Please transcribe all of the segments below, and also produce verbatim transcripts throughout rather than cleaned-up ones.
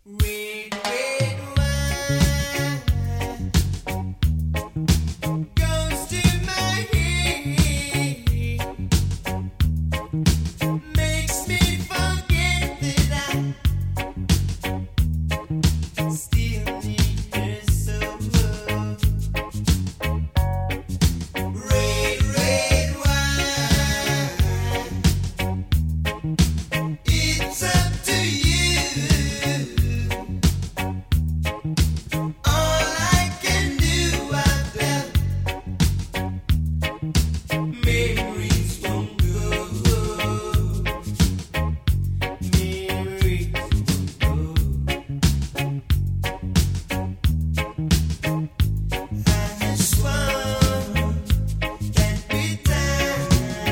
Red, red wine goes to my head, makes me forget that I still need her so. Red, red wine, it's up to you. All I can do, I felt memories won't go. Memories won't go. I swung, can't be tied.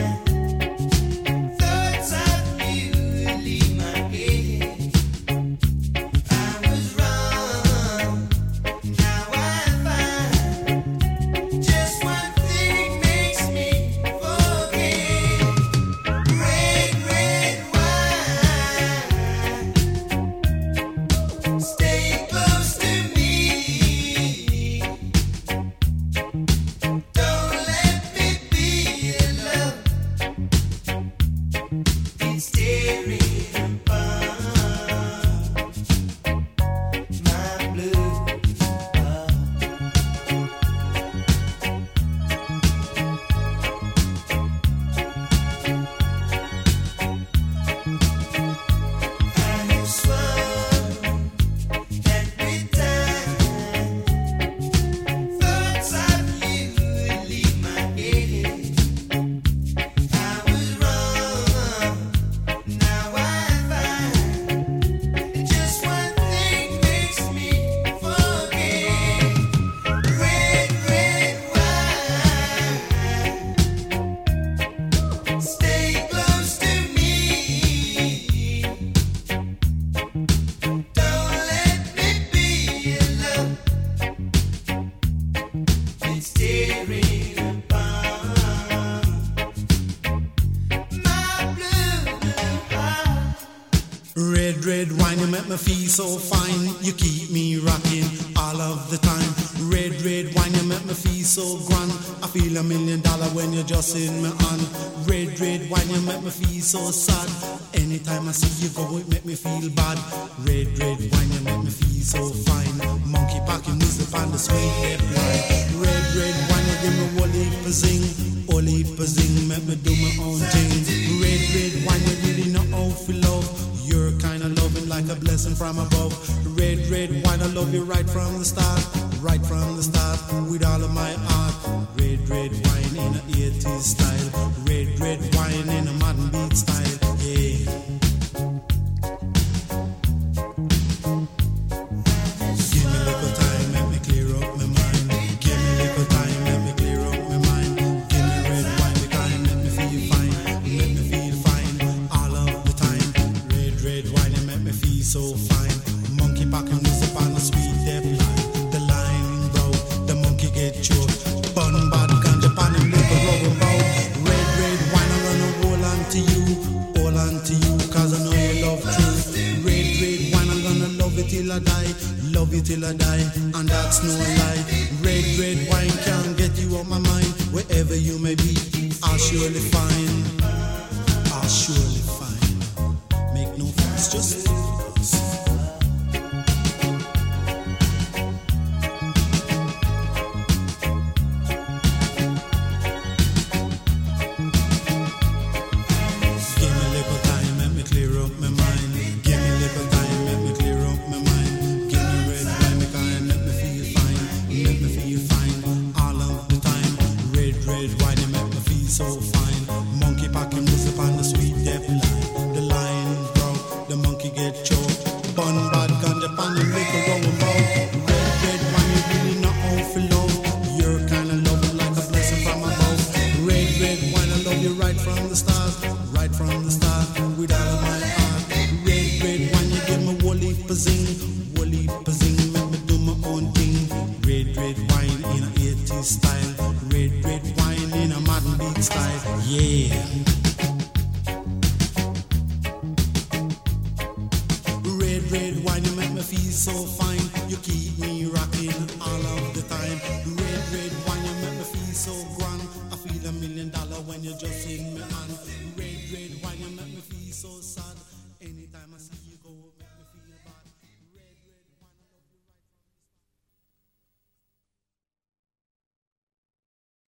Thoughts of you leave my head. I was wrong. Now I find just one thing makes me forget. Red, red wine, stay close to me. Don't let me be alone. It's tearing apart my blue heart. I swung, can't be tied. Thoughts of you leave my head. I was wrong. Now I find just one thing makes me forget. Red, red wine, stay close to me. Don't let me be alone. It's tearing apart my blue heart. Red, red wine, you make me feel so fine. You keep me rocking all of the time. Red, red wine, you make me feel so grand. I feel a million dollar when you're just in my hand. Red, red wine, you make me feel so sad. Anytime I see you go, it make me feel bad. Red, red wine, you make me feel so fine. Monkey packing music on the sweet hip line. Red, red wine, you give me whole heap of zing. Whole heap of zing, make me do my own thing. Red, red wine, you really know how to love. You're kind of loving like a blessing from above. Red, red wine, I love you right from the start. Right from the start, with all of my heart. Red, red wine in a eighties style. Red, red wine in a modern beat style. Yeah. Give me a little time, let me clear up my mind. Give me a little time, let me clear up my mind. Give me red wine, because it make me feel fine. Make me feel fine all of the time. Red, red wine, it make me feel so fine. Monkey packing music on the sweet deep line. The line broke, the monkey get choked. Bun bad ganja pan him little rubber bow. Red, red wine, I'm gonna hold on to you. Hold on to you, cause I know you love truth. Red, red wine, I'm gonna love it till I die. Love you till I die, and that's no lie. Red, red wine can't get you out my mind. Wherever you may be, I'll surely find. I'll surely find. Make no fuss, just live with us. Give me a little time, let me clear up my mind. Give me a little time, let me clear up my mind. Give me red wine, because it make me feel fine. It make me feel fine all of the time. Red, red wine, it make me feel so fine. Monkey packing music on the sweet deep line. The line broke, the monkey get choked. Bun bad ganja pan him little rubber bow. Red, red wine, you really know how to love. You're kind of loving like a blessing from above. Red, red wine, I love you right from the start. Right from the start, with all of my heart. Red, red wine, you give me whole heap of zing. Whole heap of zing, make me do my own thing. Red, red wine in a eighties style. Red, red wine in a modern beat style. Yeah. Red, red wine, you make me feel so fine. You keep